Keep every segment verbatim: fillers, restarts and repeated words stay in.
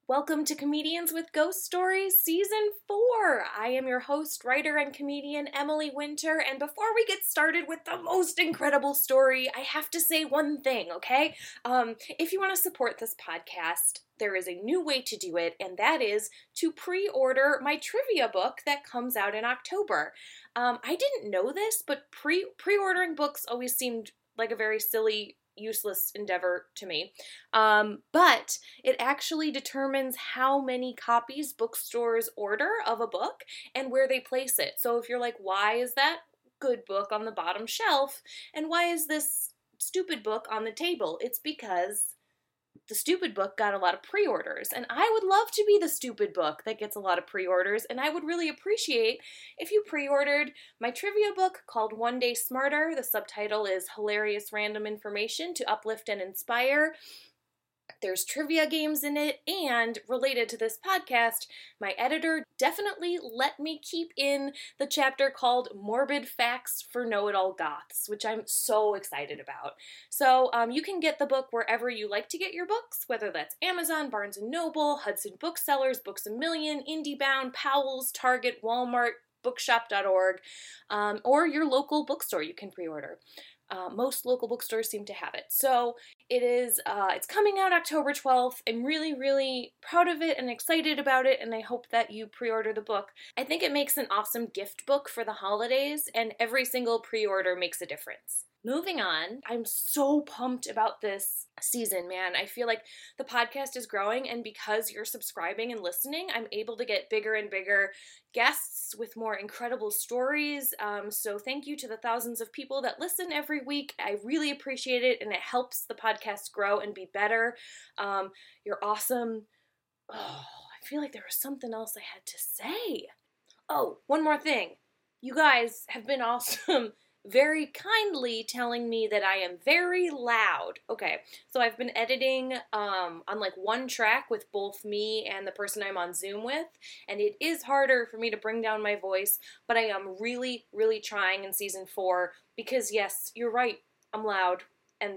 Welcome to Comedians with Ghost Stories Season four. I am your host, writer, and comedian Emily Winter, and before we get started with the most incredible story, I have to say one thing, okay? Um, if you want to support this podcast, there is a new way to do it, and that is to pre-order my trivia book that comes out in October. Um, I didn't know this, but pre pre-ordering books always seemed like a very silly, useless endeavor to me. Um, but it actually determines how many copies bookstores order of a book and where they place it. So if you're like, why is that good book on the bottom shelf and why is this stupid book on the table? It's because the stupid book got a lot of pre-orders, and I would love to be the stupid book that gets a lot of pre-orders, and I would really appreciate if you pre-ordered my trivia book called One Day Smarter. The subtitle is Hilarious Random Information to Uplift and Inspire. There's trivia games in it, and related to this podcast, my editor definitely let me keep in the chapter called Morbid Facts for Know-It-All Goths, which I'm so excited about. So um, you can get the book wherever you like to get your books, whether that's Amazon, Barnes and Noble, Hudson Booksellers, Books A Million, IndieBound, Powell's, Target, Walmart, bookshop dot org, um, or your local bookstore you can pre-order. Uh, most local bookstores seem to have it. So it is, uh, it's coming out October twelfth. I'm really, really proud of it and excited about it, and I hope that you pre-order the book. I think it makes an awesome gift book for the holidays, and every single pre-order makes a difference. Moving on, I'm so pumped about this season, man. I feel like the podcast is growing, and because you're subscribing and listening, I'm able to get bigger and bigger guests with more incredible stories. Um, so thank you to the thousands of people that listen every week. I really appreciate it, and it helps the podcast grow and be better. Um, you're awesome. Oh, I feel like there was something else I had to say. Oh, one more thing. You guys have been awesome. Very kindly telling me that I am very loud. Okay, so I've been editing um, on like one track with both me and the person I'm on Zoom with, and it is harder for me to bring down my voice, but I am really, really trying in season four because yes, you're right, I'm loud, and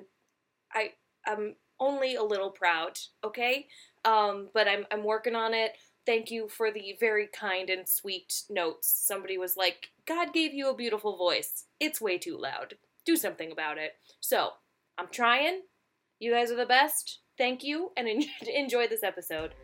I, I'm only a little proud, okay? Um, but I'm, I'm working on it. Thank you for the very kind and sweet notes. Somebody was like, God gave you a beautiful voice. It's way too loud. Do something about it. So, I'm trying. You guys are the best. Thank you, and enjoy this episode.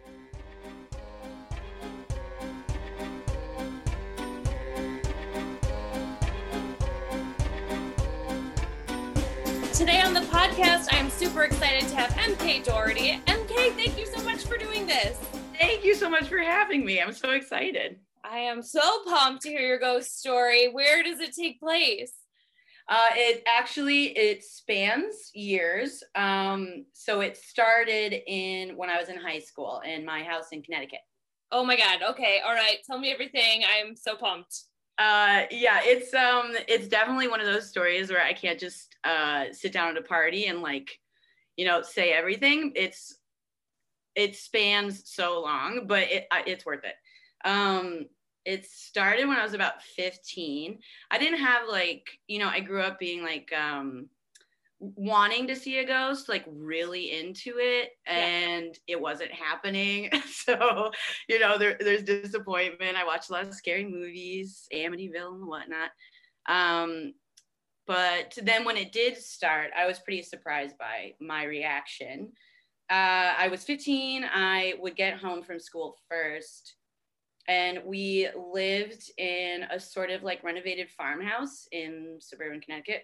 Today on the podcast, I am super excited to have M K Doherty. M K, thank you so much for doing this. Thank you so much for having me. I'm so excited. I am so pumped to hear your ghost story. Where does it take place? Uh, it actually, it spans years. Um, so it started in when I was in high school in my house in Connecticut. Oh my God. Okay. All right. Tell me everything. I'm so pumped. Uh, yeah, it's, um, it's definitely one of those stories where I can't just, uh, sit down at a party and like, you know, say everything. It's, it spans so long, but it, it's worth it. Um, it started when I was about fifteen. I didn't have like, you know, I grew up being like, um, wanting to see a ghost, like really into it, and yeah. It wasn't happening. So, you know, there, there's disappointment. I watched a lot of scary movies, Amityville and whatnot. Um, but then when it did start, I was pretty surprised by my reaction. Uh, I was fifteen. I would get home from school first, and we lived in a sort of like renovated farmhouse in suburban Connecticut.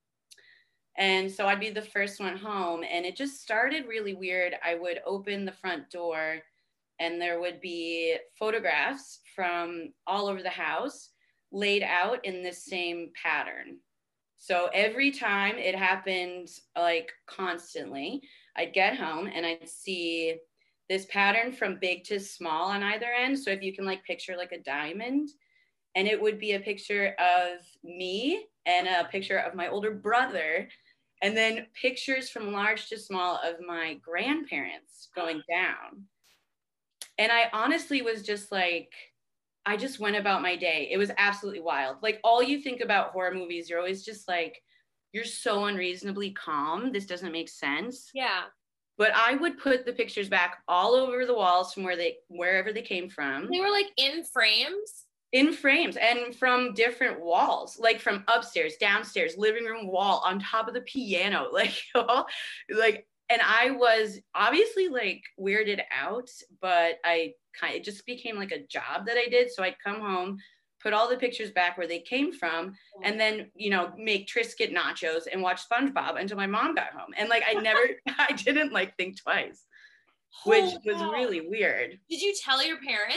And so I'd be the first one home, and it just started really weird. I would open the front door, and there would be photographs from all over the house laid out in this same pattern. So every time it happened, like constantly, I'd get home and I'd see this pattern from big to small on either end. So if you can like picture like a diamond, and it would be a picture of me and a picture of my older brother, and then pictures from large to small of my grandparents going down. And I honestly was just like, I just went about my day. It was absolutely wild. Like all you think about horror movies, you're always just like, you're so unreasonably calm. This doesn't make sense. Yeah. But I would put the pictures back all over the walls from where they, wherever they came from. They were like in frames? In frames and from different walls, like from upstairs, downstairs, living room wall, on top of the piano, like, like, and I was obviously like weirded out, but I kind of, it just became like a job that I did. So I'd come home, put all the pictures back where they came from, and then, you know, make Triscuit nachos and watch SpongeBob until my mom got home. And like, I never, I didn't like think twice, which Oh, was wow. really weird. Did you tell your parents?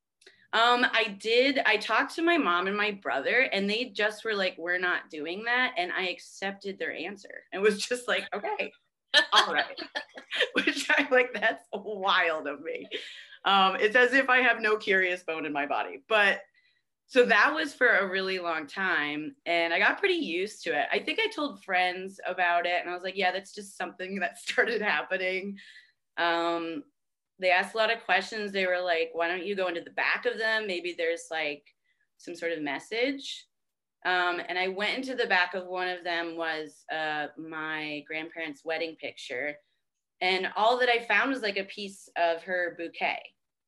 Um, I did. I talked to my mom and my brother, and they just were like, we're not doing that. And I accepted their answer and was just like, okay, all right. Which I like, that's wild of me. Um, it's as if I have no curious bone in my body. But so that was for a really long time. And I got pretty used to it. I think I told friends about it, and I was like, yeah, that's just something that started happening. Um, they asked a lot of questions. They were like, why don't you go into the back of them? Maybe there's like some sort of message. Um, and I went into the back of one of them was uh, my grandparents' wedding picture. And all that I found was like a piece of her bouquet.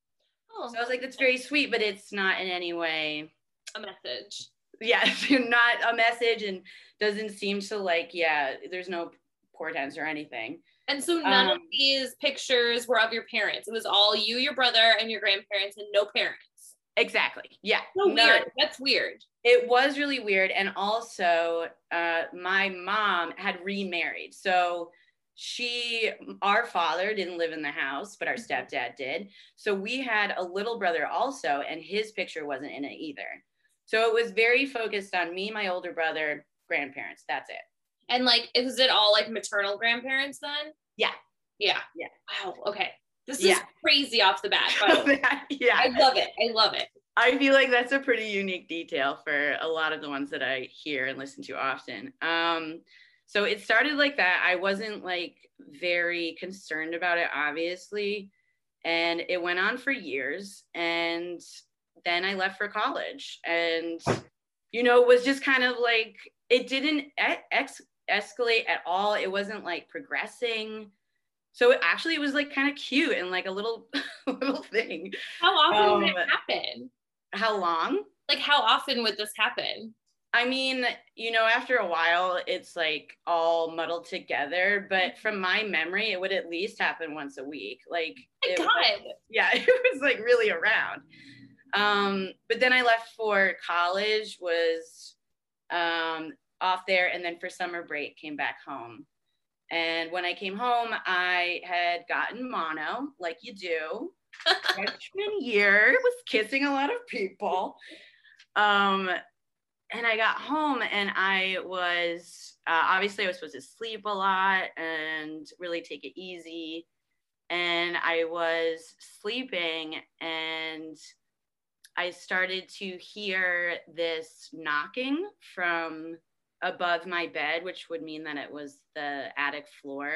Oh. So I was like, that's very sweet, but it's not in any way a message. Yeah, not a message, and doesn't seem to like, yeah, there's no portents or anything. And so none um, of these pictures were of your parents. It was all you, your brother, and your grandparents, and no parents. Exactly. Yeah. So not, weird. That's weird. It was really weird. And also, uh, my mom had remarried. So she, our father didn't live in the house, but our stepdad did. So we had a little brother also, and his picture wasn't in it either. So it was very focused on me, my older brother, grandparents. That's it. And like, was it all like maternal grandparents then? Yeah. Yeah. Yeah. Wow. Okay. This is yeah. crazy off the bat. By the way. Yeah. I love it. I love it. I feel like that's a pretty unique detail for a lot of the ones that I hear and listen to often. Um, so it started like that. I wasn't like very concerned about it, obviously. And it went on for years. And then I left for college. And, you know, it was just kind of like, it didn't ex- escalate at all. It wasn't like progressing. So it actually, it was like kind of cute and like a little, little thing. How often um, would it happen? How long? Like, how often would this happen? I mean, you know, after a while, it's like all muddled together. But from my memory, it would at least happen once a week. Like, oh my it God. Was, yeah, it was like really around. Um, but then I left for college, was um, off there, and then for summer break, came back home. And when I came home, I had gotten mono, like you do. Freshman year, was kissing a lot of people. Um, and I got home and I was, uh, obviously I was supposed to sleep a lot and really take it easy. And I was sleeping and I started to hear this knocking from above my bed, which would mean that it was the attic floor.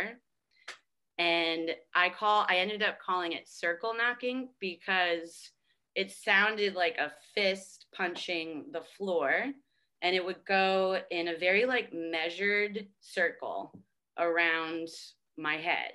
And I call, I ended up calling it circle knocking because it sounded like a fist punching the floor, and it would go in a very like measured circle around my head.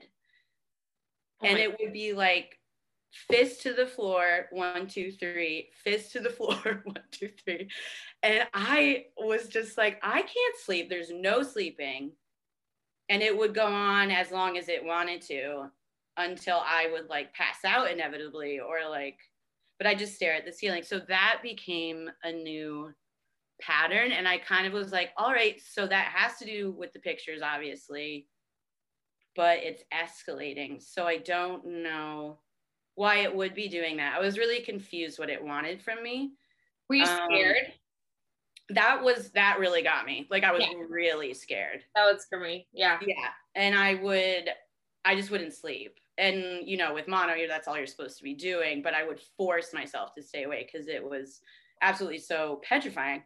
Oh and my it would be like fist to the floor, one, two, three, fist to the floor, one, two, three. And I was just like, I can't sleep. There's no sleeping. And it would go on as long as it wanted to until I would like pass out inevitably or like, but I just stare at the ceiling. So that became a new pattern. And I kind of was like, all right, so that has to do with the pictures, obviously, but it's escalating. So I don't know why it would be doing that. I was really confused what it wanted from me. Were you scared? Um, that was, that really got me. Like I was yeah. really scared. That was for me. Yeah. Yeah. And I would, I just wouldn't sleep. And, you know, with mono, that's all you're supposed to be doing. But I would force myself to stay awake because it was absolutely so petrifying.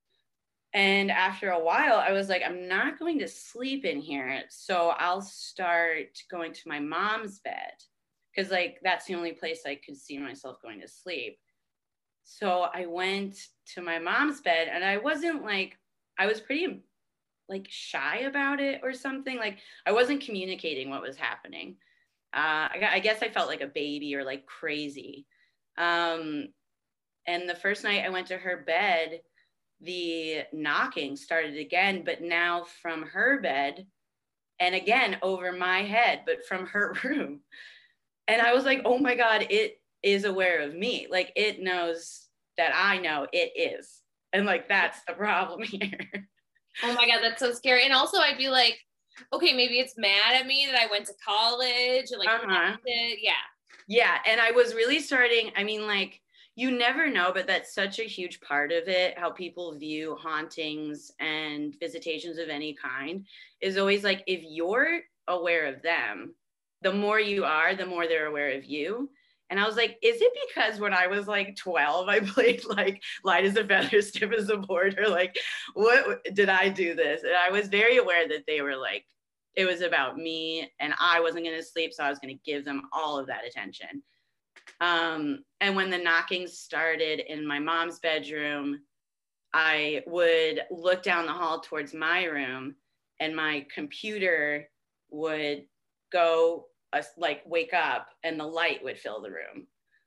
And after a while, I was like, I'm not going to sleep in here. So I'll start going to my mom's bed because, like, that's the only place I could see myself going to sleep. So I went to my mom's bed and I wasn't like, I was pretty like shy about it or something. Like I wasn't communicating what was happening. Uh, I, I guess I felt like a baby or like crazy. Um, and the first night I went to her bed, the knocking started again, but now from her bed and again over my head, but from her room. And I was like, oh my God, it is aware of me. Like it knows that I know it is. And like, that's the problem here. Oh my God, that's so scary. And also I'd be like, okay, maybe it's mad at me that I went to college and like, uh-huh. yeah. Yeah. And I was really starting, I mean, like, you never know, but that's such a huge part of it. How people view hauntings and visitations of any kind is always like, if you're aware of them, the more you are, the more they're aware of you. And I was like, is it because when I was like twelve, I played like light as a feather, stiff as a board, or like, what did I do this? And I was very aware that they were like, it was about me and I wasn't going to sleep. So I was going to give them all of that attention. Um, and when the knocking started in my mom's bedroom, I would look down the hall towards my room and my computer would go uh, like wake up and the light would fill the room.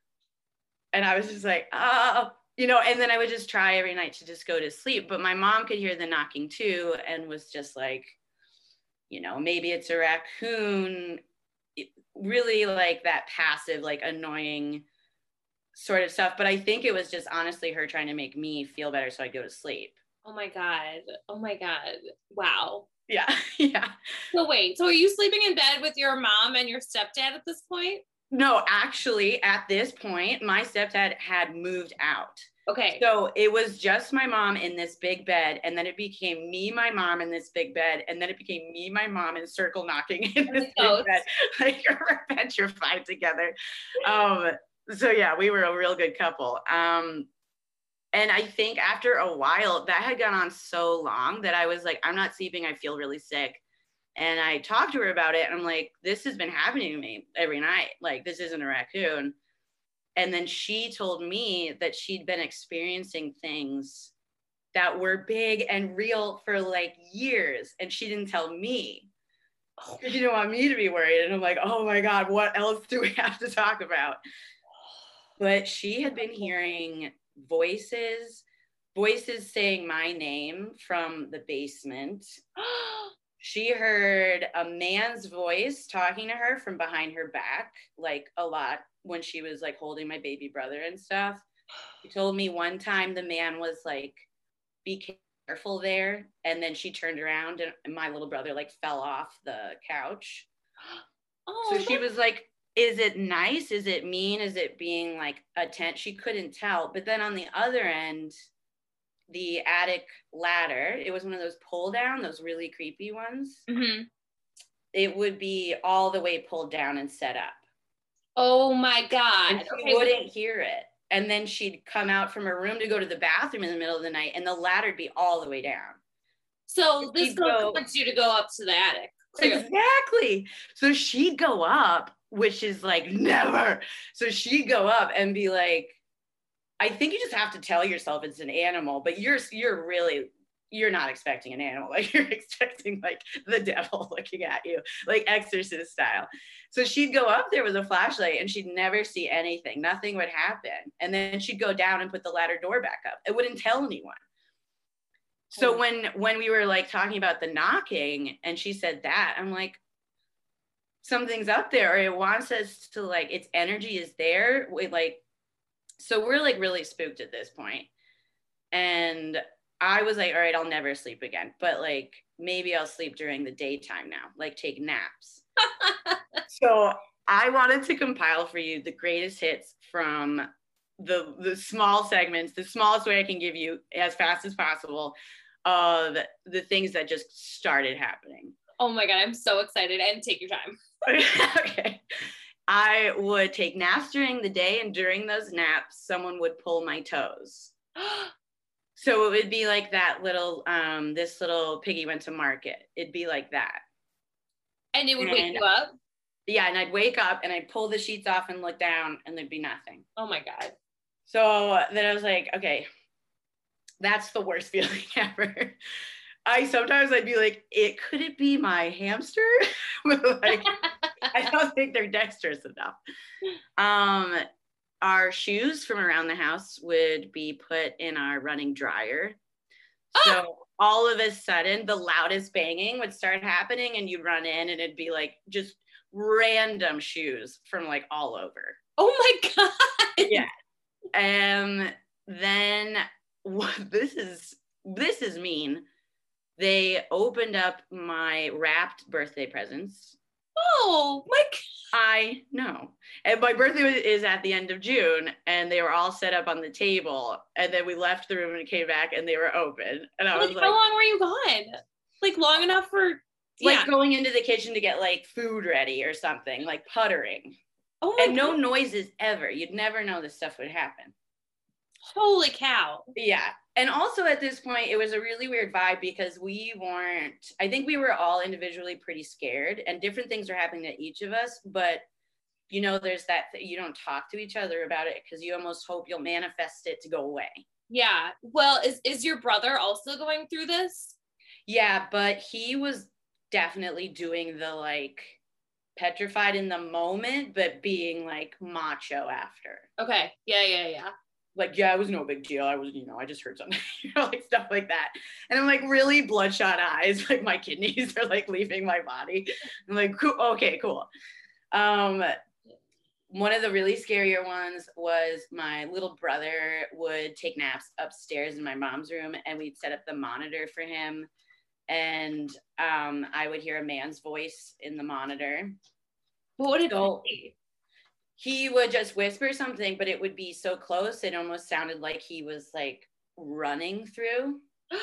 And I was just like, oh, you know, and then I would just try every night to just go to sleep. But my mom could hear the knocking too and was just like, you know, maybe it's a raccoon. It, really like that passive, like annoying sort of stuff. But I think it was just honestly her trying to make me feel better so I'd go to sleep. Oh my God. Oh my God. Wow. Yeah. Yeah. So wait, so are you sleeping in bed with your mom and your stepdad at this point? No, actually, at this point, my stepdad had moved out. Okay. So it was just my mom in this big bed, and then it became me, my mom in this big bed, and then it became me, my mom, and circle knocking in this big bed. Like we're petrified together. Um, so yeah, we were a real good couple. Um, and I think after a while, that had gone on so long that I was like, I'm not sleeping. I feel really sick. And I talked to her about it, and I'm like, this has been happening to me every night. Like, this isn't a raccoon. And then she told me that she'd been experiencing things that were big and real for like years. And she didn't tell me. Oh, she didn't want me to be worried. And I'm like, oh my God, what else do we have to talk about? But she had been hearing voices, voices saying my name from the basement. She heard a man's voice talking to her from behind her back, like a lot when she was like holding my baby brother and stuff. She told me one time the man was like, be careful there. And then she turned around and my little brother like fell off the couch. Oh, so she was like, is it nice? Is it mean? Is it being like a tent? She couldn't tell. But then on the other end, the attic ladder, it was one of those pull down, those really creepy ones. Mm-hmm. It would be all the way pulled down and set up. Oh my God. And she okay. wouldn't hear it. And then she'd come out from her room to go to the bathroom in the middle of the night and the ladder'd be all the way down. So this girl wants you to go up to the attic. Exactly. So she'd go up, which is like never. So she'd go up and be like, I think you just have to tell yourself it's an animal, but you're you're really you're not expecting an animal. Like you're expecting like the devil looking at you, like Exorcist style. So she'd go up there with a flashlight and she'd never see anything. Nothing would happen. And then she'd go down and put the ladder door back up. It wouldn't tell anyone. So when when we were like talking about the knocking and she said that, I'm like, something's up there, or it wants us to like, its energy is there. We like, so we're like really spooked at this point. And I was like, all right, I'll never sleep again. But like, maybe I'll sleep during the daytime now, like take naps. So I wanted to compile for you the greatest hits from the the small segments, the smallest way I can give you as fast as possible of the things that just started happening. Oh my God, I'm so excited. And take your time. Okay. I would take naps during the day, and during those naps, someone would pull my toes. So it would be like that little, um, this little piggy went to market. It'd be like that. And it would and, wake you up? Yeah, and I'd wake up and I'd pull the sheets off and look down and there'd be nothing. Oh my God. So then I was like, okay, that's the worst feeling ever. I sometimes I'd be like, it could it be my hamster? Like, I don't think they're dexterous enough. Um, our shoes from around the house would be put in our running dryer. So all of a sudden, the loudest banging would start happening, and you'd run in, and it'd be like just random shoes from like all over. Oh my God. Yeah. And then what this is this is mean. They opened up my wrapped birthday presents. Oh my God. I know. And my birthday is at the end of June, and they were all set up on the table. And then we left the room and came back, and they were open. And I was Like, like, how long were you gone? Like, long enough for, like yeah. going into the kitchen to get like food ready or something, like puttering. Oh my And no God. noises ever. You'd never know this stuff would happen. Holy cow. Yeah. And also at this point, it was a really weird vibe because we weren't, I think we were all individually pretty scared, and different things were happening to each of us. But, you know, there's that, th- you don't talk to each other about it because you almost hope you'll manifest it to go away. Yeah. Well, is, is your brother also going through this? Yeah, but he was definitely doing the like petrified in the moment, but being like macho after. Okay. Yeah, yeah, yeah. Like, yeah, it was no big deal. I was, you know, I just heard something, you know, like stuff like that. And I'm like really bloodshot eyes, like my kidneys are like leaving my body. I'm like, cool, okay, cool. Um, one of the really scarier ones was my little brother would take naps upstairs in my mom's room, and we'd set up the monitor for him. And um, I would hear a man's voice in the monitor. What would it So, be? he would just whisper something, but it would be so close, it almost sounded like he was like running through.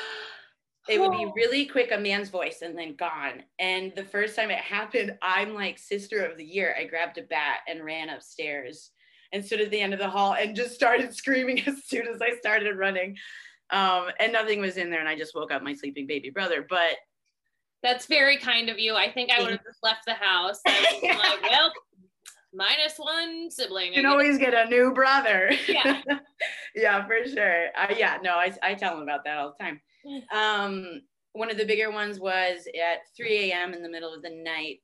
It would be really quick, a man's voice, and then gone. And the first time it happened, I'm like sister of the year. I grabbed a bat and ran upstairs and stood at the end of the hall and just started screaming as soon as I started running. Um, and nothing was in there, and I just woke up my sleeping baby brother. But that's very kind of you. I think I would have just left the house. I was like, well, minus one sibling. You can always get a new brother. Yeah. Yeah, for sure. Uh, yeah, no, I, I tell him about that all the time. Um, one of the bigger ones was at three a.m. in the middle of the night,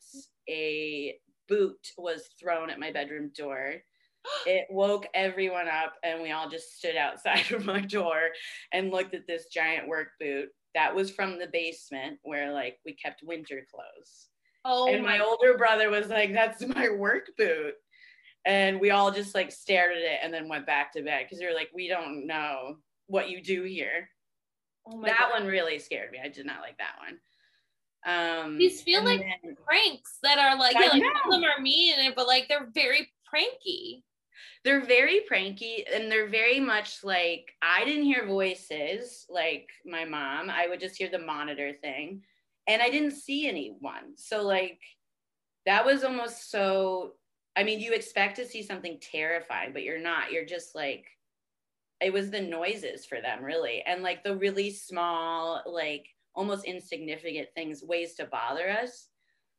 a boot was thrown at my bedroom door. It woke everyone up, and we all just stood outside of my door and looked at this giant work boot that was from the basement where like we kept winter clothes. Oh, and my, my older brother was like, that's my work boot. And we all just like stared at it and then went back to bed because we were like, we don't know what you do here. Oh my that God. One really scared me. I did not like that one. Um, These feel like then, pranks that are like, yeah, like some of them are mean, but like they're very pranky. They're very pranky, and they're very much like, I didn't hear voices like my mom. I would just hear the monitor thing, and I didn't see anyone. So like that was almost so, I mean, you expect to see something terrifying, but you're not. You're just like, it was the noises for them, really. And like the really small, like almost insignificant things, ways to bother us.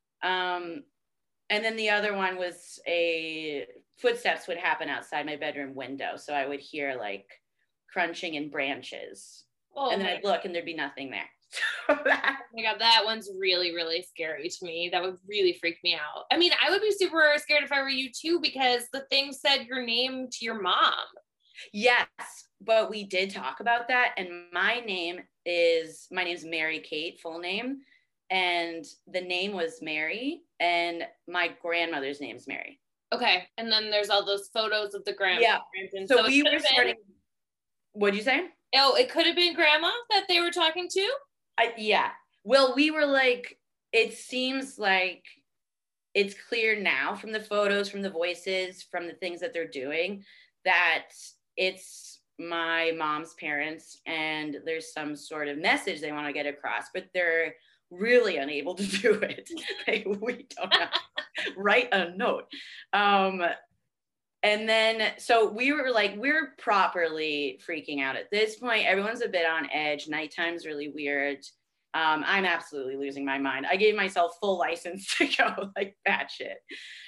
Um, and then the other one was a footsteps would happen outside my bedroom window. So I would hear like crunching in branches. Oh, and then I'd look and there'd be nothing there. Oh my God, that one's really, really scary to me. That would really freak me out. I mean, I would be super scared if I were you too, because the thing said your name to your mom. Yes, but we did talk about that. And my name is, my name's Mary Kate, full name. And the name was Mary, and my grandmother's name's Mary. Okay. And then there's all those photos of the grandma. Yeah. And so, so we were starting. Been, what'd you say? Oh, it could have been grandma that they were talking to? I, yeah. Well, we were like, it seems like it's clear now from the photos, from the voices, from the things that they're doing, that it's my mom's parents, and there's some sort of message they want to get across, but they're really unable to do it. Like, we don't know. Write a note. Um, and then, so we were like, we're properly freaking out at this point. Everyone's a bit on edge. Nighttime's really weird. Um, I'm absolutely losing my mind. I gave myself full license to go like batshit.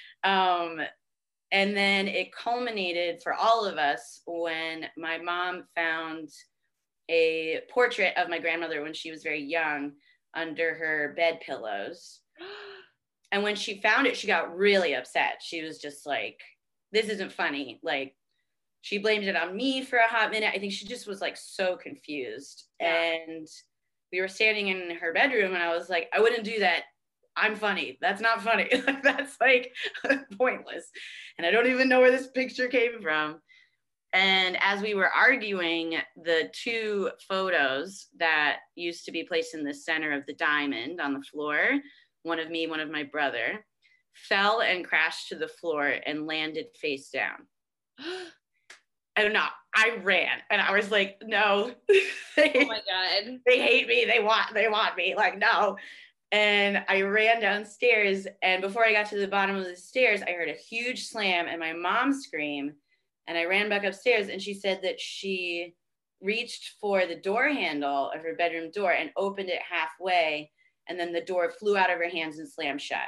Um, and then it culminated for all of us when my mom found a portrait of my grandmother when she was very young under her bed pillows. And when she found it, she got really upset. She was just like, this isn't funny. Like, she blamed it on me for a hot minute. I think she just was like so confused. Yeah. And we were standing in her bedroom and I was like, I wouldn't do that. I'm funny. That's not funny. That's like pointless. And I don't even know where this picture came from. And as we were arguing, the two photos that used to be placed in the center of the diamond on the floor, one of me, one of my brother, fell and crashed to the floor and landed face down. I don't know. I ran and I was like, no. they, oh my God. They hate me. They want, they want me. Like, no. And I ran downstairs. And before I got to the bottom of the stairs, I heard a huge slam and my mom scream. And I ran back upstairs and she said that she reached for the door handle of her bedroom door and opened it halfway. And then the door flew out of her hands and slammed shut.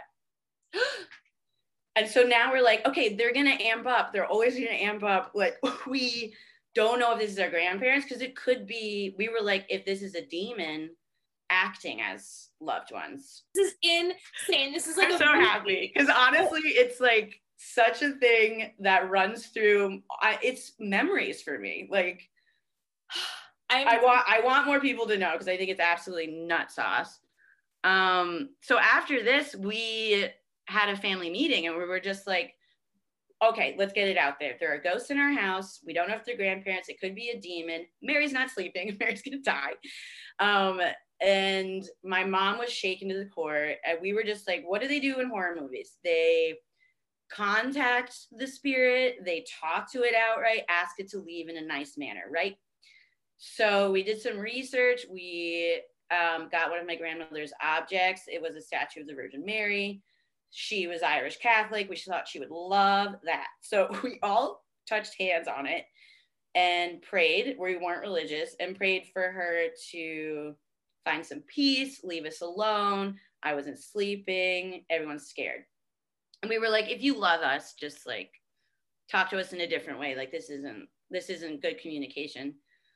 And so now we're like, okay, they're going to amp up. They're always going to amp up. Like, we don't know if this is our grandparents, because it could be, we were like, if this is a demon acting as loved ones. This is insane. This is like I'm a so movie. happy, because honestly, it's like such a thing that runs through, I, it's memories for me. Like, I'm, I want, I want more people to know, because I think it's absolutely nut sauce. Um, so after this, we had a family meeting and we were just like, okay, let's get it out there. If there are ghosts in our house, we don't know if they're grandparents, it could be a demon. Mary's not sleeping, Mary's gonna die. Um, and my mom was shaken to the core, and we were just like, what do they do in horror movies? They contact the spirit, they talk to it outright, ask it to leave in a nice manner, right? So we did some research. We um, got one of my grandmother's objects. It was a statue of the Virgin Mary. She was Irish Catholic. We thought she would love that. So we all touched hands on it and prayed. We weren't religious, and prayed for her to find some peace, leave us alone. I wasn't sleeping. Everyone's scared. And we were like, if you love us, just like talk to us in a different way. Like, this isn't, this isn't good communication.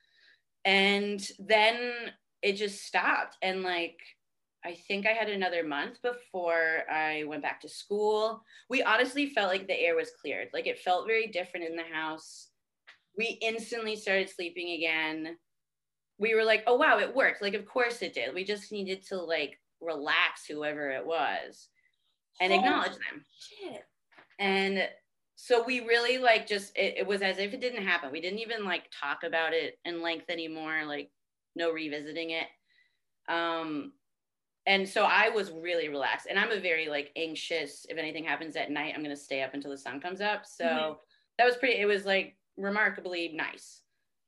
And then it just stopped. And like, I think I had another month before I went back to school. We honestly felt like the air was cleared. Like, it felt very different in the house. We instantly started sleeping again. We were like, oh, wow, it worked. Like, of course it did. We just needed to like relax whoever it was and oh, acknowledge them. Shit. And so we really like just, it, it was as if it didn't happen. We didn't even like talk about it in length anymore. Like, no revisiting it. Um, And so I was really relaxed, and I'm a very like anxious, if anything happens at night, I'm going to stay up until the sun comes up. So mm-hmm. that was pretty, it was like remarkably nice.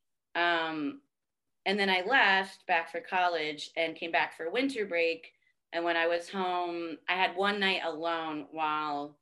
Um, and then I left back for college and came back for winter break. And when I was home, I had one night alone while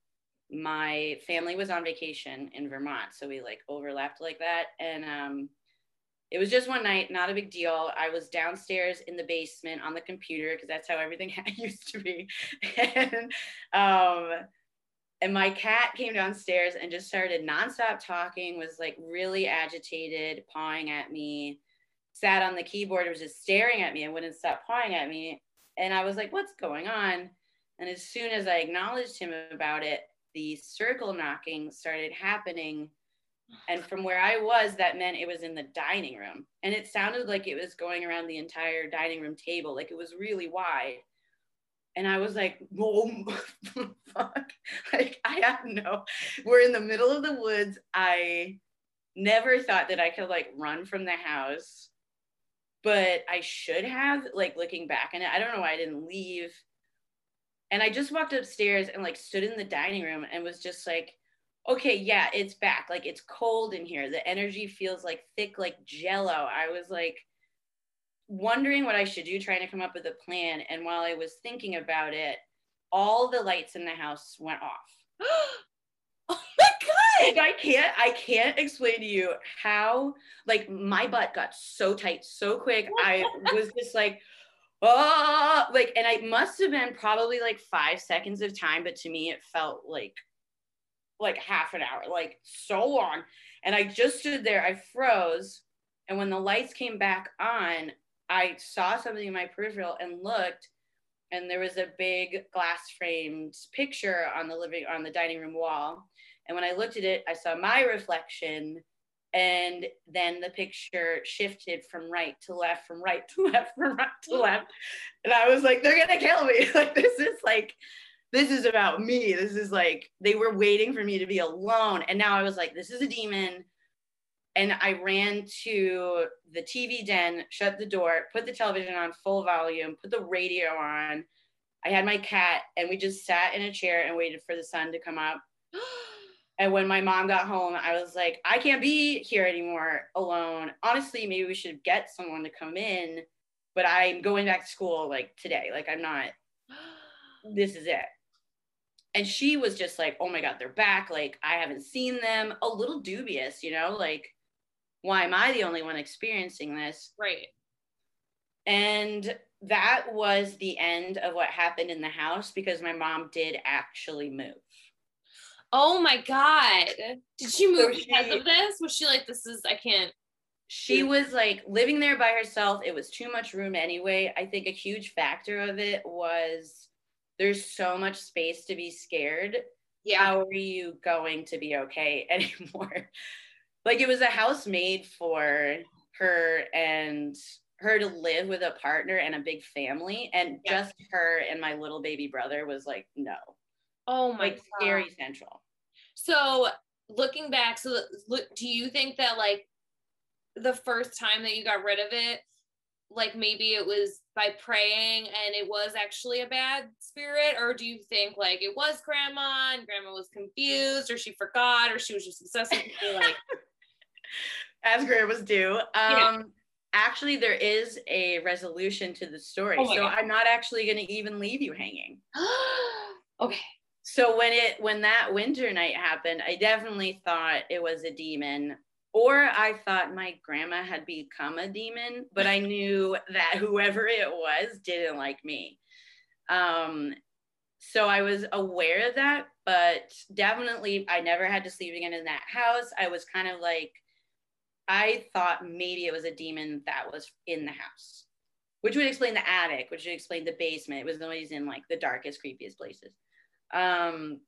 my family was on vacation in Vermont. So we like overlapped like that. And, um, it was just one night, not a big deal. I was downstairs in the basement on the computer, because that's how everything used to be. and, um, and my cat came downstairs and just started nonstop talking, was like really agitated, pawing at me, sat on the keyboard, was just staring at me and wouldn't stop pawing at me. And I was like, what's going on? And as soon as I acknowledged him about it, the circle knocking started happening. And from where I was, that meant it was in the dining room. And it sounded like it was going around the entire dining room table. Like, it was really wide. And I was like, oh, fuck. Like, I have no, we're in the middle of the woods. I never thought that I could like run from the house, but I should have, like, looking back on it. I don't know why I didn't leave. And I just walked upstairs and like stood in the dining room and was just like, okay, yeah, it's back. Like, it's cold in here. The energy feels like thick, like jello. I was like wondering what I should do, trying to come up with a plan. And while I was thinking about it, all the lights in the house went off. Oh my God. And I can't, I can't explain to you how, like, my butt got so tight, so quick. I was just like, oh, like, and I must have been probably like five seconds of time, but to me, it felt like like half an hour, like so long. And I just stood there, I froze. And when the lights came back on, I saw something in my peripheral and looked, and there was a big glass framed picture on the living on the dining room wall. And when I looked at it, I saw my reflection, and then the picture shifted from right to left, from right to left, from right to left. And I was like, they're gonna kill me. Like, this is like, this is about me. This is like, they were waiting for me to be alone. And now I was like, this is a demon. And I ran to the T V den, shut the door, put the television on full volume, put the radio on. I had my cat, and we just sat in a chair and waited for the sun to come up. And when my mom got home, I was like, I can't be here anymore alone. Honestly, maybe we should get someone to come in, but I'm going back to school like today. Like, I'm not, this is it. And she was just like, oh my God, they're back. Like, I haven't seen them. A little dubious, you know, like, why am I the only one experiencing this? Right. And that was the end of what happened in the house, because my mom did actually move. Oh my God. Did she move So because she, of this? Was she like, this is, I can't. She was like living there by herself. It was too much room anyway. I think a huge factor of it was there's so much space to be scared. Yeah. How are you going to be okay anymore? Like, it was a house made for her and her to live with a partner and a big family. And yeah. just her and my little baby brother was like, no. Oh my like God. Scary Central. So looking back, so look, do you think that like the first time that you got rid of it, like maybe it was by praying and it was actually a bad spirit? Or do you think like it was grandma and grandma was confused, or she forgot, or she was just obsessed with you, like as grandmas do? Um yeah. Actually, there is a resolution to the story. Oh so God. I'm not actually going to even leave you hanging. Okay. So when it when that winter night happened, I definitely thought it was a demon, or I thought my grandma had become a demon, but I knew that whoever it was didn't like me. Um, so I was aware of that, but definitely I never had to sleep again in that house. I was kind of like, I thought maybe it was a demon that was in the house, which would explain the attic, which would explain the basement. It was always in like the darkest, creepiest places. Um,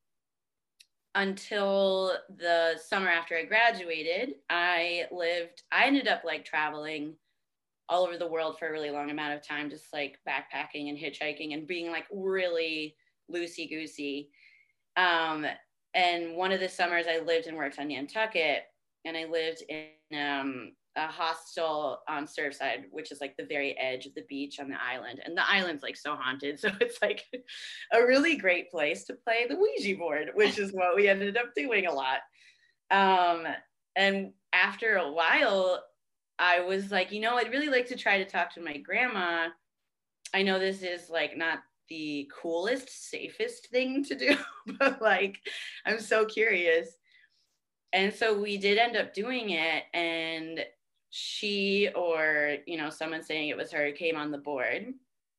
until the summer after I graduated, I lived, I ended up like traveling all over the world for a really long amount of time, just like backpacking and hitchhiking and being like really loosey-goosey. Um, and one of the summers I lived and worked on Nantucket, and I lived in um, a hostel on Surfside, which is like the very edge of the beach on the island. And the island's like so haunted. So it's like a really great place to play the Ouija board, which is what we ended up doing a lot. Um, and after a while, I was like, you know, I'd really like to try to talk to my grandma. I know this is like not the coolest, safest thing to do, but like, I'm so curious. And so we did end up doing it, and she, or, you know, someone saying it was her, came on the board.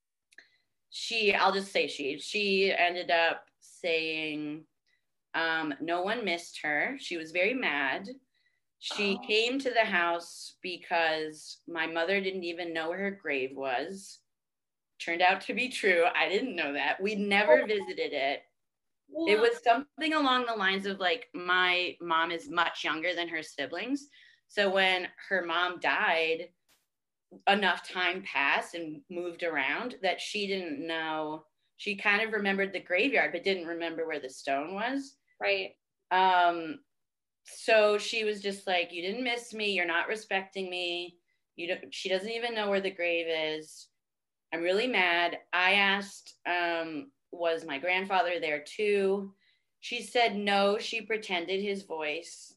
She, I'll just say she, she ended up saying um, no one missed her. She was very mad. She oh. came to the house because my mother didn't even know where her grave was. Turned out to be true. I didn't know that. We never oh. visited it. What? It was something along the lines of like, my mom is much younger than her siblings. So when her mom died, enough time passed and moved around that she didn't know. She kind of remembered the graveyard, but didn't remember where the stone was. Right. Um, so she was just like, you didn't miss me. You're not respecting me. You don't, she doesn't even know where the grave is. I'm really mad. I asked, um, was my grandfather there too? She said no, she pretended his voice.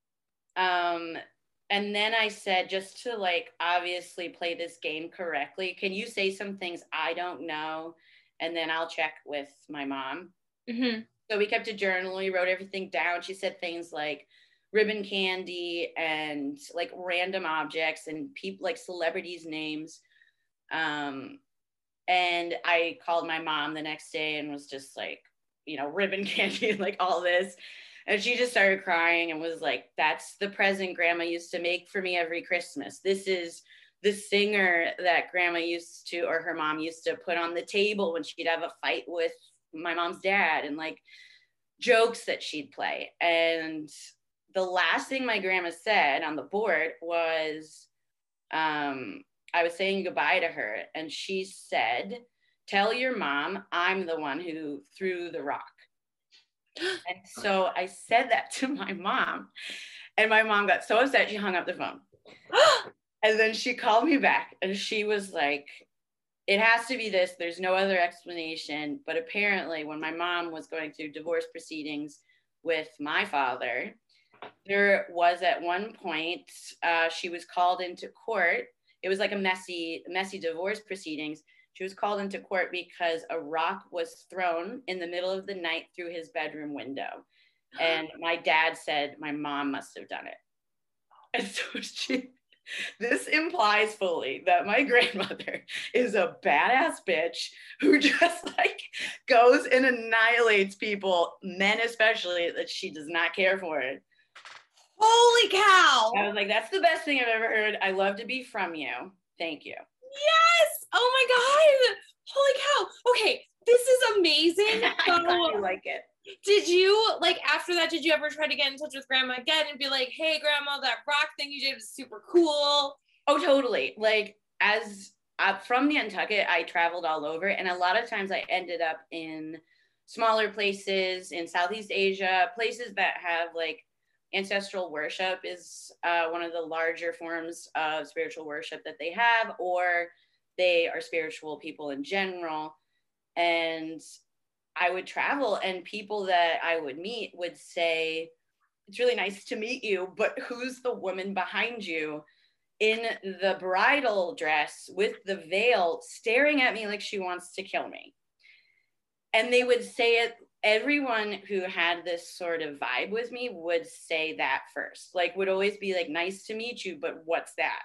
Um, and then I said, just to like obviously play this game correctly, can you say some things I don't know? And then I'll check with my mom. Mm-hmm. So we kept a journal, we wrote everything down. She said things like ribbon candy and like random objects and people like celebrities' names. Um, and I called my mom the next day and was just like, you know, ribbon candy, like all this. And she just started crying and was like, that's the present grandma used to make for me every Christmas. This is the singer that grandma used to, or her mom used to put on the table when she'd have a fight with my mom's dad, and like jokes that she'd play. And the last thing my grandma said on the board was, um, I was saying goodbye to her, and she said, tell your mom I'm the one who threw the rock. And so I said that to my mom, and my mom got so upset she hung up the phone. And then she called me back, and she was like, it has to be this. There's no other explanation. But apparently when my mom was going through divorce proceedings with my father, there was at one point, uh, she was called into court. It was like a messy, messy divorce proceedings. She was called into court because a rock was thrown in the middle of the night through his bedroom window. And my dad said my mom must have done it. And so she, this implies fully that my grandmother is a badass bitch who just like goes and annihilates people, men especially, that she does not care for. Holy cow. I was like, that's the best thing I've ever heard. I love to be from you. Thank you. Yes. Oh my God. Holy cow. Okay. This is amazing. So, I thought you like it. Did you, like, after that, did you ever try to get in touch with grandma again and be like, hey, grandma, that rock thing you did was super cool? Oh, totally. Like, as uh, from Nantucket, I traveled all over, and a lot of times I ended up in smaller places in Southeast Asia, places that have like ancestral worship is uh, one of the larger forms of spiritual worship that they have, or they are spiritual people in general. And I would travel, and people that I would meet would say, it's really nice to meet you, but who's the woman behind you in the bridal dress with the veil staring at me like she wants to kill me? And they would say it, everyone who had this sort of vibe with me would say that first, like would always be like, nice to meet you, but what's that?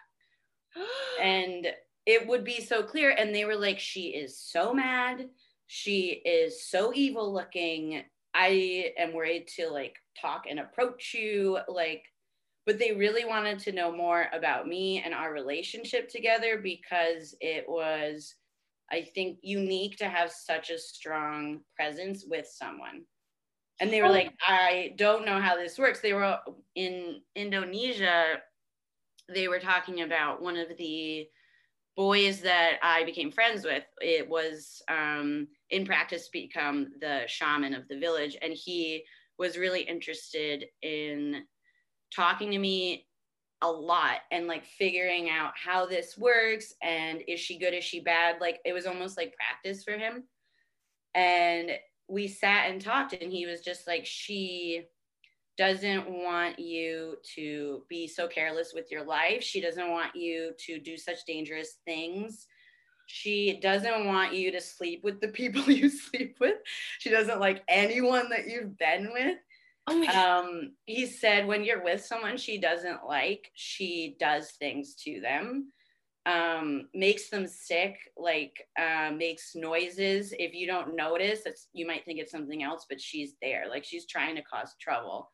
And it would be so clear. And they were like, she is so mad. She is so evil looking. I am worried to like talk and approach you. Like, but they really wanted to know more about me and our relationship together, because it was, I think, unique to have such a strong presence with someone. And they were like, I don't know how this works. They were in Indonesia. They were talking about one of the boys that I became friends with. It was um, in practice become the shaman of the village. And he was really interested in talking to me a lot and like figuring out how this works, and is she good, is she bad? Like it was almost like practice for him. And we sat and talked, and he was just like, she doesn't want you to be so careless with your life. She doesn't want you to do such dangerous things. She doesn't want you to sleep with the people you sleep with. She doesn't like anyone that you've been with. Oh my God. Um, he said when you're with someone she doesn't like, she does things to them, um, makes them sick, like uh, makes noises. If you don't notice, it's, you might think it's something else, but she's there. Like she's trying to cause trouble.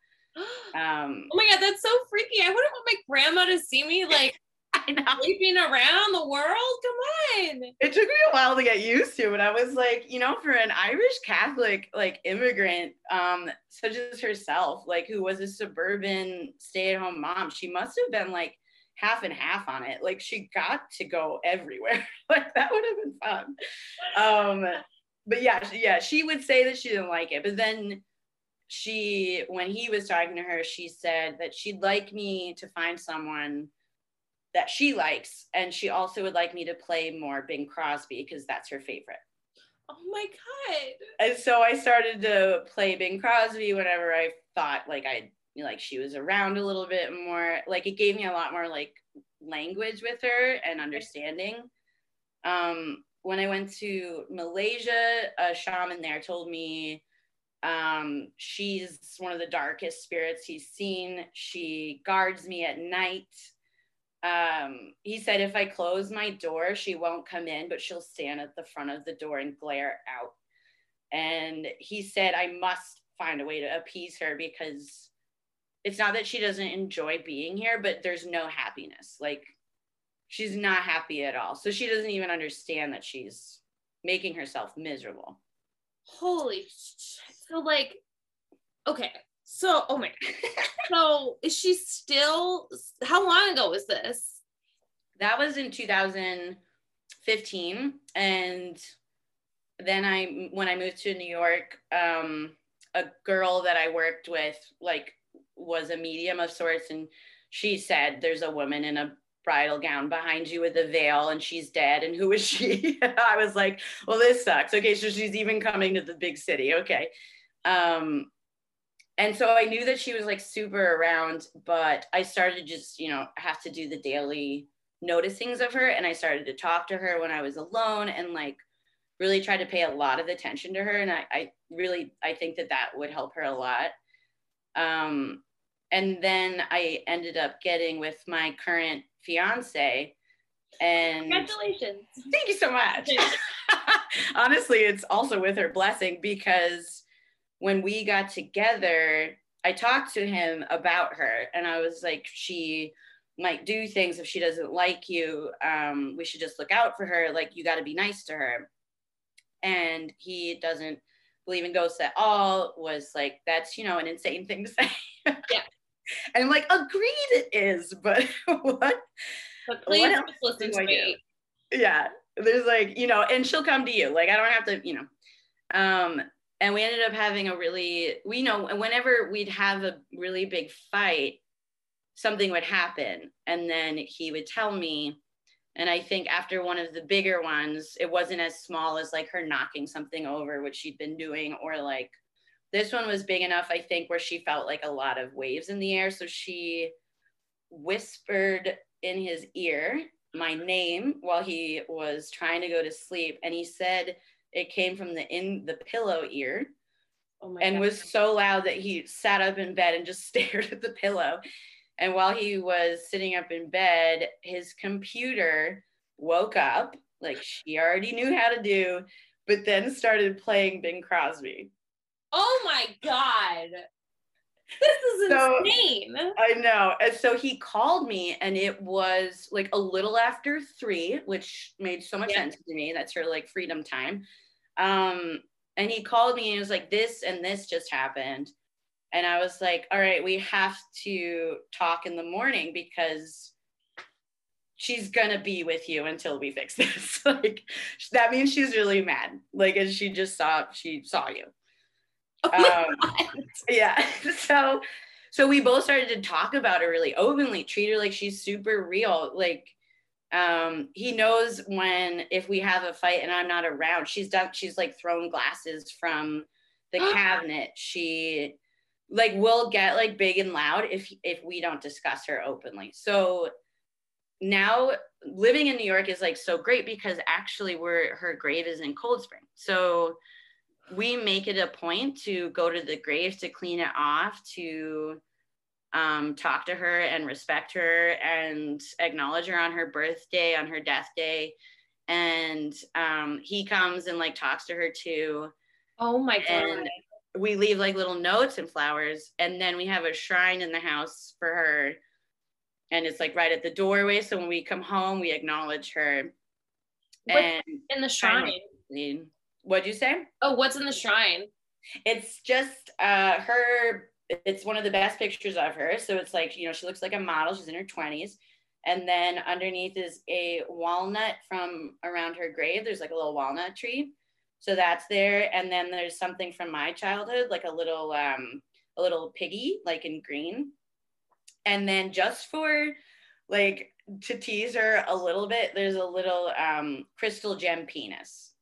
Um, oh my God, that's so freaky. I wouldn't want my grandma to see me like I know. Sleeping around the world. Come on. It took me a while to get used to, but I was like, you know, for an Irish Catholic like immigrant, um, such as herself, like who was a suburban stay-at-home mom, she must have been like half and half on it. Like she got to go everywhere. Like that would have been fun. Um, but yeah, yeah, she would say that she didn't like it, but then she, when he was talking to her, she said that she'd like me to find someone that she likes, and she also would like me to play more Bing Crosby because that's her favorite. Oh my God. And so I started to play Bing Crosby whenever I thought like I like she was around a little bit more. Like it gave me a lot more like language with her and understanding. Um, when I went to Malaysia, a shaman there told me um, she's one of the darkest spirits he's seen. She guards me at night. Um, he said if I close my door, she won't come in, but she'll stand at the front of the door and glare out. And he said I must find a way to appease her, because it's not that she doesn't enjoy being here, but there's no happiness. Like, she's not happy at all. So she doesn't even understand that she's making herself miserable. Holy shit. So, like, okay. So, oh my. So, is she still, how long ago was this? That was in two thousand fifteen. And then I, when I moved to New York, um, a girl that I worked with, like, was a medium of sorts. And she said, there's a woman in a bridal gown behind you with a veil, and she's dead. And who is she? I was like, well, this sucks. Okay, so she's even coming to the big city. Okay. Um, and so I knew that she was like super around, but I started to just, you know, have to do the daily noticings of her. And I started to talk to her when I was alone, and like really tried to pay a lot of attention to her. And I, I really, I think that that would help her a lot. Um, and then I ended up getting with my current fiance. And congratulations. Thank you so much. Honestly, it's also with her blessing, because when we got together, I talked to him about her, and I was like, she might do things if she doesn't like you. Um, we should just look out for her. Like, you got to be nice to her. And he doesn't believe in ghosts at all, was like, that's, you know, an insane thing to say. Yeah. And I'm like, agreed it is, but what? But please what else listen do to I me. do? Yeah. There's like, you know, and she'll come to you. Like, I don't have to, you know. Um, and we ended up having a really, we know, whenever we'd have a really big fight, something would happen. And then he would tell me, and I think after one of the bigger ones, it wasn't as small as like her knocking something over, which she'd been doing, or like this one was big enough, I think, where she felt like a lot of waves in the air. So she whispered in his ear my name while he was trying to go to sleep. And he said it came from the in the pillow ear. Oh my and God. Was so loud that he sat up in bed and just stared at the pillow. And while he was sitting up in bed, his computer woke up, like she already knew how to do, but then started playing Bing Crosby. Oh my God. This is so, insane. I know. And so he called me, and it was like a little after three, which made so much yeah. sense to me. That's her like freedom time. Um, and he called me and he was like, this and this just happened. And I was like, all right, we have to talk in the morning, because she's going to be with you until we fix this. Like, that means she's really mad. Like, and she just saw, she saw you. Oh um, yeah. So, so we both started to talk about her really openly, treat her like she's super real. Like, um, he knows when, if we have a fight and I'm not around, she's done, she's like thrown glasses from the cabinet. She, like, will get like big and loud if if we don't discuss her openly. So now living in New York is like so great, because actually we're her grave is in Cold Spring. So we make it a point to go to the grave, to clean it off, to um, talk to her and respect her and acknowledge her on her birthday, on her death day. And um, he comes and like talks to her too. Oh my God. And we leave like little notes and flowers, and then we have a shrine in the house for her, and it's like right at the doorway. So when we come home, we acknowledge her. What's and in the shrine? What'd you say? Oh, what's in the shrine? It's just uh, her. It's one of the best pictures of her. So it's like, you know, she looks like a model. She's in her twenties. And then underneath is a walnut from around her grave. There's like a little walnut tree. So that's there. And then there's something from my childhood, like a little, um, a little piggy, like in green. And then just for like to tease her a little bit, there's a little um, crystal gem penis.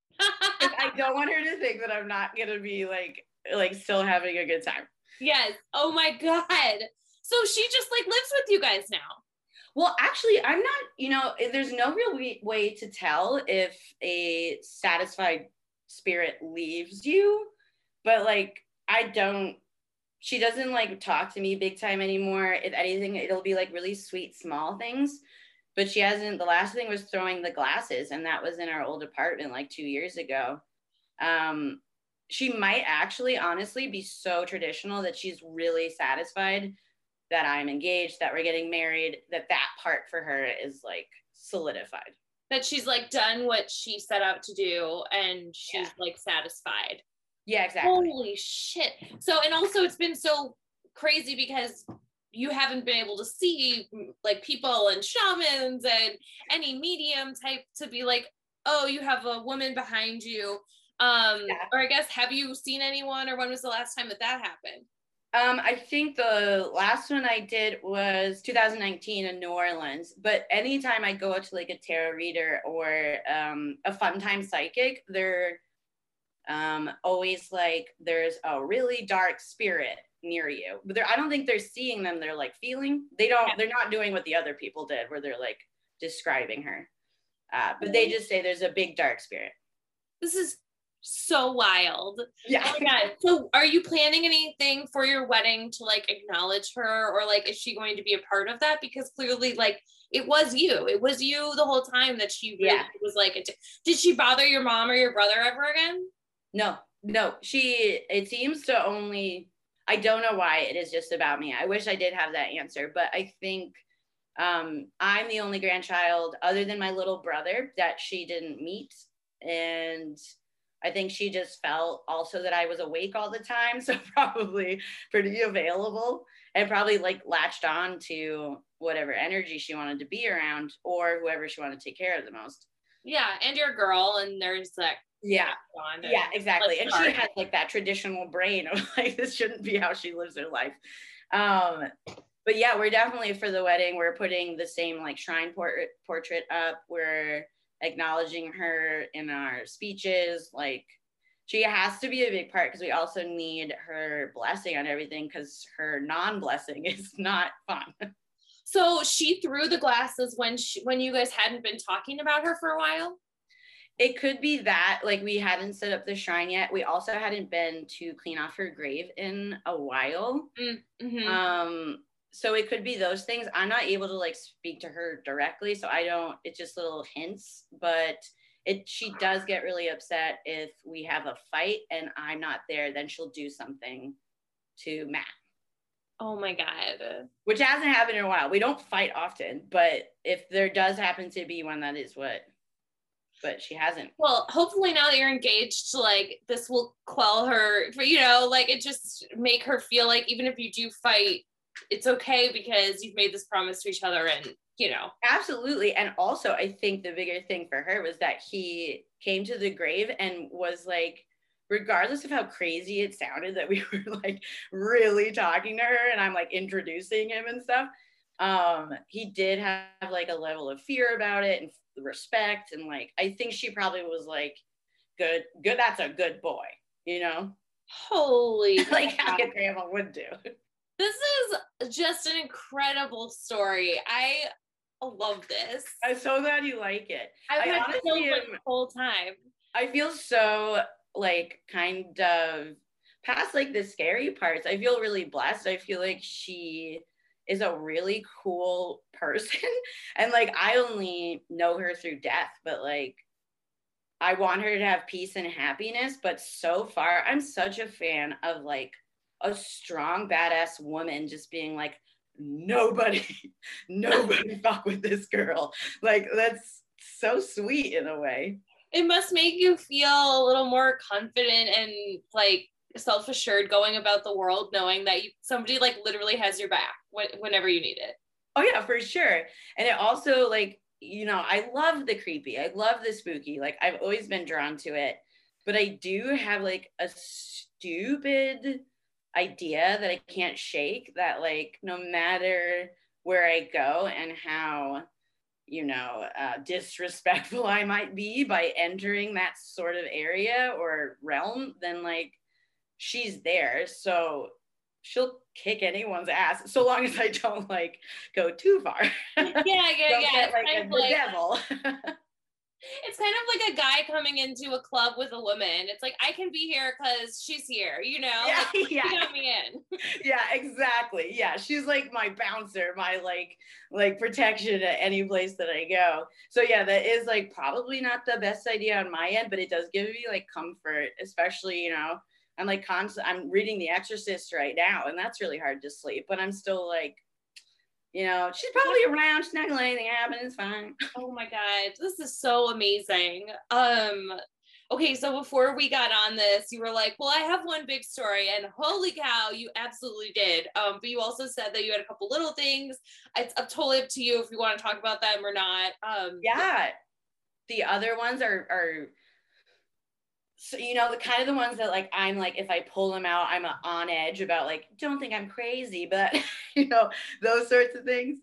I don't want her to think that I'm not going to be like, like still having a good time. Yes. Oh my God. So she just like lives with you guys now. Well, actually, I'm not, you know, there's no real way, way to tell if a satisfied spirit leaves you, but like, I don't, she doesn't like talk to me big time anymore. If anything, it'll be like really sweet, small things, but she hasn't, the last thing was throwing the glasses, and that was in our old apartment like two years ago. Um, she might actually honestly be so traditional that she's really satisfied that I'm engaged, that we're getting married, that that part for her is like solidified. That she's like done what she set out to do and she's Yeah. like satisfied. Yeah, exactly. Holy shit. So, and also it's been so crazy because you haven't been able to see like people and shamans and any medium type to be like, oh, you have a woman behind you. Um, yeah. Or I guess, have you seen anyone, or when was the last time that that happened? Um, I think the last one I did was two thousand nineteen in New Orleans. But anytime I go to like a tarot reader or um, a fun time psychic, they're um, always like, there's a really dark spirit near you. But I don't think they're seeing them. They're like feeling. They don't. Yeah. They're not doing what the other people did, where they're like describing her. Uh, but they just say there's a big dark spirit. This is so wild. Yeah. Oh my God. So are you planning anything for your wedding to like acknowledge her, or like is she going to be a part of that? Because clearly like it was you. It was you the whole time that she really yeah. was like, a, did she bother your mom or your brother ever again? No, no. She, it seems to only, I don't know why it is just about me. I wish I did have that answer, but I think um, I'm the only grandchild other than my little brother that she didn't meet. And I think she just felt also that I was awake all the time. So probably pretty available and probably like latched on to whatever energy she wanted to be around or whoever she wanted to take care of the most. Yeah. And you're a girl and there's like, yeah, yeah, exactly. And she has like that traditional brain of like, this shouldn't be how she lives her life. Um, but yeah, we're definitely for the wedding, we're putting the same like shrine portrait portrait up. We're acknowledging her in our speeches. Like she has to be a big part because we also need her blessing on everything because her non-blessing is not fun. So she threw the glasses when she, when you guys hadn't been talking about her for a while? It could be that, like, we hadn't set up the shrine yet. We also hadn't been to clean off her grave in a while. Mm-hmm. Um, so it could be those things. I'm not able to, like, speak to her directly, so I don't, it's just little hints. But it she does get really upset if we have a fight and I'm not there, then she'll do something to Matt. Oh, my God. Which hasn't happened in a while. We don't fight often, but if there does happen to be one, that is what... but she hasn't. Well, hopefully now that you're engaged, like this will quell her, you know, like it just make her feel like even if you do fight, it's okay because you've made this promise to each other and, you know. Absolutely. And also I think the bigger thing for her was that he came to the grave and was like, regardless of how crazy it sounded that we were like really talking to her and I'm like introducing him and stuff, um, he did have like a level of fear about it and respect, and like I think she probably was like, good good that's a good boy, you know. Holy like how your grandma would do. This is just an incredible story. I love this. I'm so glad you like it. I've I honestly so am, the whole time I feel so like kind of past like the scary parts. I feel really blessed. I feel like she is a really cool person. And like, I only know her through death, but like, I want her to have peace and happiness. But so far, I'm such a fan of like a strong, badass woman just being like, nobody, nobody fuck with this girl. Like, that's so sweet in a way. It must make you feel a little more confident and like self-assured going about the world, knowing that you, somebody like literally has your back wh- whenever you need it. Oh yeah, for sure. And it also like, you know, I love the creepy. I love the spooky. Like I've always been drawn to it, but I do have like a stupid idea that I can't shake, that like no matter where I go and how, you know, uh, disrespectful I might be by entering that sort of area or realm, then like she's there, so she'll kick anyone's ass so long as I don't like go too far. Yeah, yeah, yeah. Get, like, a, the like, devil. It's kind of like a guy coming into a club with a woman. It's like, I can be here because she's here, you know? Yeah, like, yeah. She got me in. Yeah, exactly. Yeah, she's like my bouncer, my like like protection at any place that I go. So yeah, that is like probably not the best idea on my end, but it does give me like comfort, especially, you know, I'm like constant I'm reading The Exorcist right now, and that's really hard to sleep, but I'm still like, you know, she's probably around, she's not gonna let anything happen, it's fine. Oh my God, this is so amazing. Um, okay, so before we got on this, you were like, well, I have one big story, and holy cow, you absolutely did. Um, but you also said that you had a couple little things. It's up totally up to you if you want to talk about them or not. Um, Yeah. The other ones are are so, you know, the kind of the ones that like I'm like, if I pull them out, I'm on edge about like, don't think I'm crazy, but you know, those sorts of things.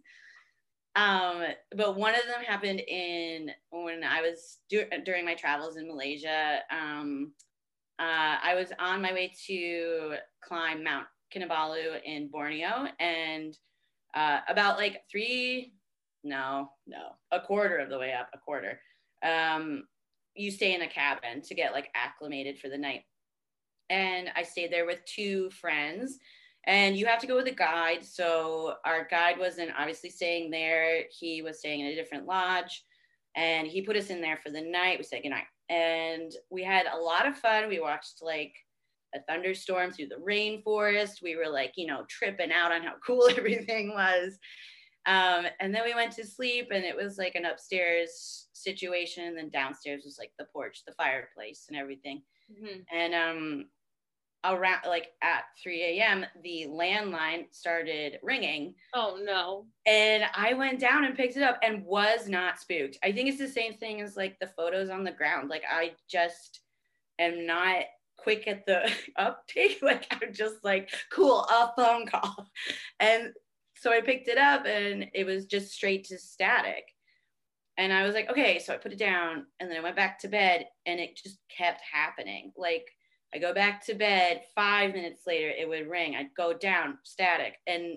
Um, but one of them happened in when I was do, during my travels in Malaysia. Um, uh, I was on my way to climb Mount Kinabalu in Borneo, and uh, about like three, no, no, a quarter of the way up, a quarter. Um, you stay in a cabin to get like acclimated for the night. And I stayed there with two friends, and you have to go with a guide. So our guide wasn't obviously staying there. He was staying in a different lodge, and he put us in there for the night. We said goodnight, and we had a lot of fun. We watched like a thunderstorm through the rainforest. We were like, you know, tripping out on how cool everything was. Um, and then we went to sleep, and it was like an upstairs situation. And then downstairs was like the porch, the fireplace, and everything. Mm-hmm. And um, around like at three a.m., the landline started ringing. Oh no. And I went down and picked it up and was not spooked. I think it's the same thing as like the photos on the ground. Like I just am not quick at the uptake. Like I'm just like, cool, a phone call. And so I picked it up, and it was just straight to static. And I was like, okay, so I put it down, and then I went back to bed, and it just kept happening. Like I go back to bed, five minutes later, it would ring. I'd go down, static. And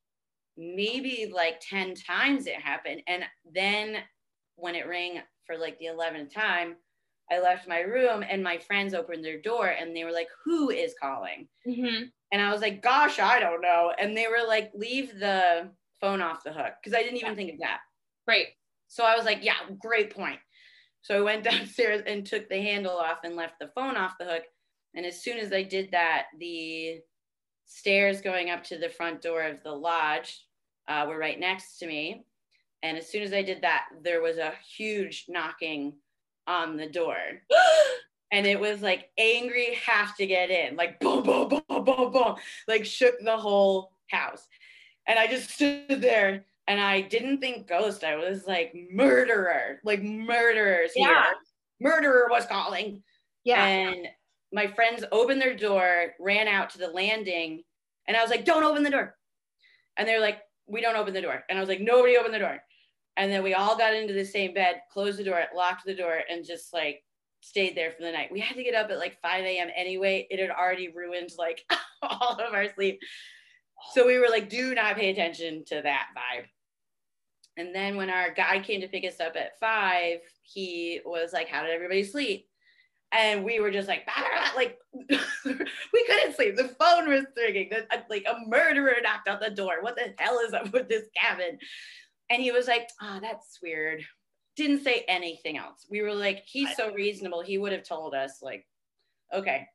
maybe like ten times it happened. And then when it rang for like the eleventh time, I left my room, and my friends opened their door, and they were like, who is calling? Mm-hmm. And I was like, gosh, I don't know. And they were like, leave the phone off the hook. Because I didn't even think of that. Right. So I was like, yeah, great point. So I went downstairs and took the handle off and left the phone off the hook. And as soon as I did that, the stairs going up to the front door of the lodge uh, were right next to me. And as soon as I did that, there was a huge knocking on the door. And it was like angry, have to get in, like boom, boom, boom, boom, boom, like shook the whole house. And I just stood there, and I didn't think ghost. I was like murderer, like murderers yeah. here. Murderer was calling. Yeah. And my friends opened their door, ran out to the landing, and I was like, don't open the door. And they're like, we don't open the door. And I was like, nobody open the door. And then we all got into the same bed, closed the door, locked the door, and just like stayed there for the night. We had to get up at like five a.m. anyway. It had already ruined like all of our sleep. So we were like, do not pay attention to that vibe. And then when our guy came to pick us up at five, he was like, how did everybody sleep? And we were just like, bah, bah, bah, like we couldn't sleep. The phone was ringing. Like a murderer knocked on the door. What the hell is up with this cabin? And he was like, oh, that's weird. Didn't say anything else. We were like, he's so reasonable. He would have told us like, okay.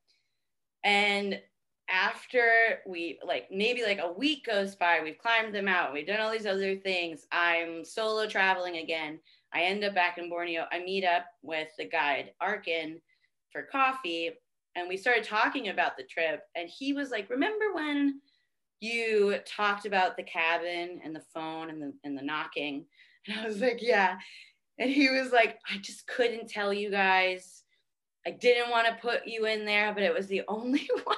And after we like, maybe like a week goes by, we've climbed them out. We've done all these other things. I'm solo traveling again. I end up back in Borneo. I meet up with the guide, Arkin, for coffee. And we started talking about the trip. And he was like, remember when you talked about the cabin and the phone and the, and the knocking? And I was like, yeah. And he was like, I just couldn't tell you guys. I didn't want to put you in there, but it was the only one.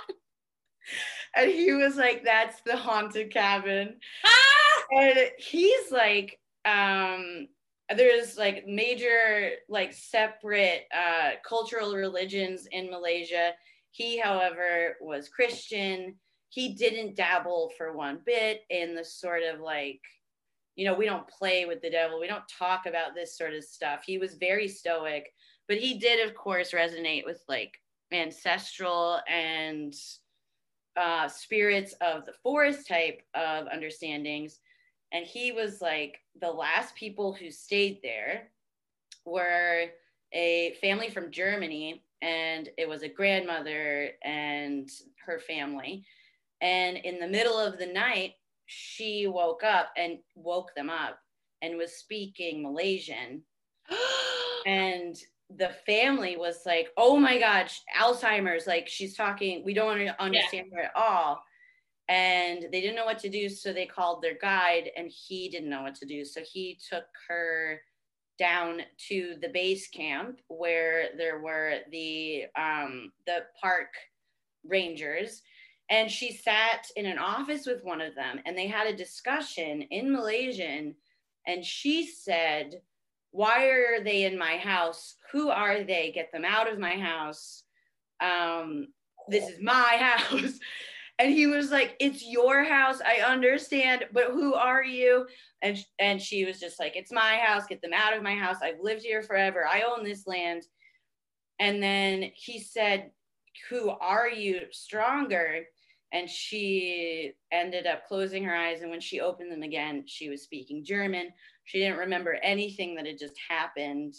And he was like, that's the haunted cabin. Ah! And he's like, um, there's like major, like separate uh, cultural religions in Malaysia. He, however, was Christian. He didn't dabble for one bit in the sort of like, you know, we don't play with the devil. We don't talk about this sort of stuff. He was very stoic, but he did, of course, resonate with like ancestral and uh, spirits of the forest type of understandings. And he was like the last people who stayed there were a family from Germany, and it was a grandmother and her family. And in the middle of the night, she woke up and woke them up and was speaking Malaysian. And the family was like, oh my gosh, Alzheimer's, like she's talking, we don't understand yeah. her at all. And they didn't know what to do, so they called their guide, and he didn't know what to do. So he took her down to the base camp where there were the um, the park rangers, and she sat in an office with one of them, and they had a discussion in Malaysian, and she said, why are they in my house? Who are they? Get them out of my house. Um, this is my house. And he was like, it's your house. I understand, but who are you? And, and she was just like, it's my house. Get them out of my house. I've lived here forever. I own this land. And then he said, who are you? Stronger. And she ended up closing her eyes. And when she opened them again, she was speaking German. She didn't remember anything that had just happened.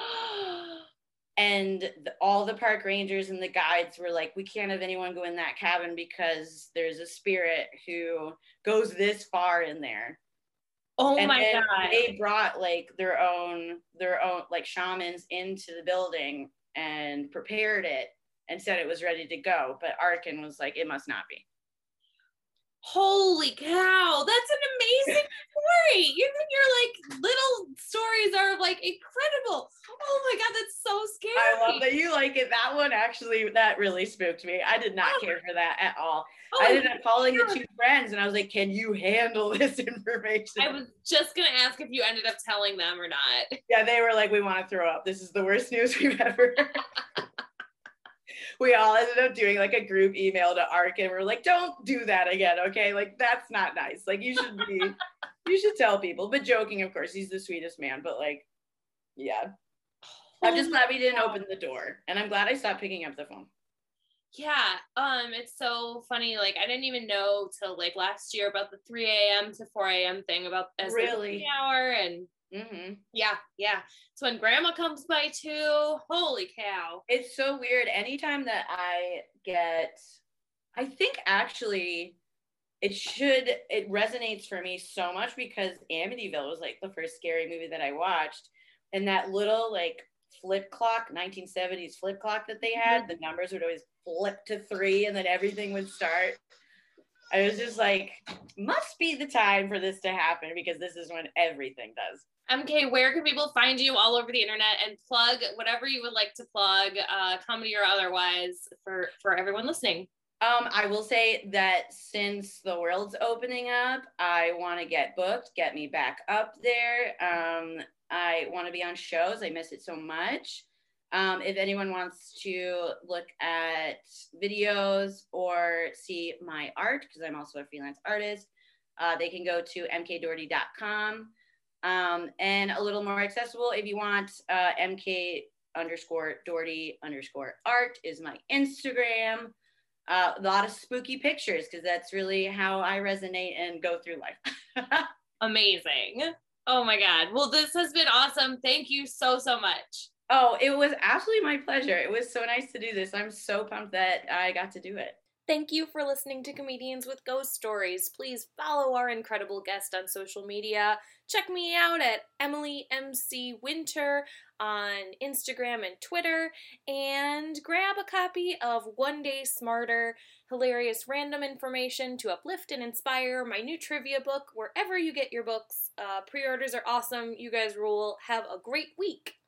And the, all the park rangers and the guides were like, we can't have anyone go in that cabin because there's a spirit who goes this far in there. Oh and my God. They brought like their own, their own like shamans into the building and prepared it and said it was ready to go. But Arkin was like, it must not be. Holy cow, that's an amazing story. You think your like little stories are like incredible. Oh my God, that's so scary. I love that you like it. That one actually, that really spooked me. I did not oh. care for that at all. Oh, I ended up calling God. the two friends and I was like, can you handle this information? I was just going to ask if you ended up telling them or not. Yeah, they were like, we want to throw up. This is the worst news we've ever heard. We all ended up doing like a group email to Arkin. We're like, don't do that again, okay? Like, that's not nice. Like, you should be, you should tell people. But joking, of course, he's the sweetest man. But like, yeah. Oh, I'm just glad we didn't open the door. And I'm glad I stopped picking up the phone. Yeah, um, it's so funny. Like, I didn't even know till like last year about the three a.m. to four a.m. thing about as really? the hour and Mm-hmm. Yeah, yeah. So when grandma comes by too, holy cow. It's so weird. Anytime that I get, I think actually it should, it resonates for me so much because Amityville was like the first scary movie that I watched. And that little like flip clock, nineteen seventies flip clock that they had, the numbers would always flip to three and then everything would start. I was just like, must be the time for this to happen because this is when everything does. M K, where can people find you all over the internet and plug whatever you would like to plug, uh, comedy or otherwise, for, for everyone listening? Um, I will say that since the world's opening up, I want to get booked, get me back up there. Um, I want to be on shows. I miss it so much. Um, if anyone wants to look at videos or see my art, because I'm also a freelance artist, uh, they can go to m k doherty dot com. Um, and a little more accessible, if you want, uh, mk underscore Doherty underscore art is my Instagram. Uh, a lot of spooky pictures, because that's really how I resonate and go through life. Amazing. Oh my God. Well, this has been awesome. Thank you so, so much. Oh, it was absolutely my pleasure. It was so nice to do this. I'm so pumped that I got to do it. Thank you for listening to Comedians with Ghost Stories. Please follow our incredible guest on social media. Check me out at Emily M C Winter on Instagram and Twitter. And grab a copy of One Day Smarter, hilarious random information to uplift and inspire, my new trivia book, wherever you get your books. Uh, pre-orders are awesome. You guys rule. Have a great week.